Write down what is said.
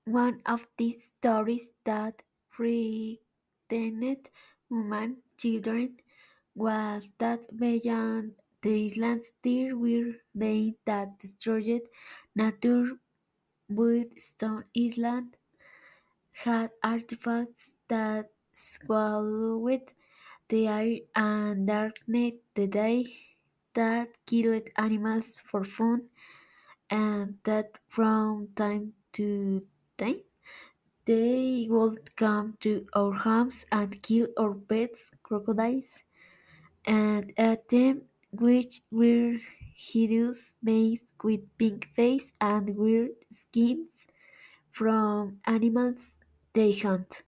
One of these stories that frightened human children was that beyond the islands there were beings that destroyed nature, built stone islands, had artifacts that swallowed the air and darkened the day, that killed animals for fun, and that from time to time they would come to our homes and kill our pets, crocodiles, and at them, which were hideous beings with pink face and weird skins from animals they hunt.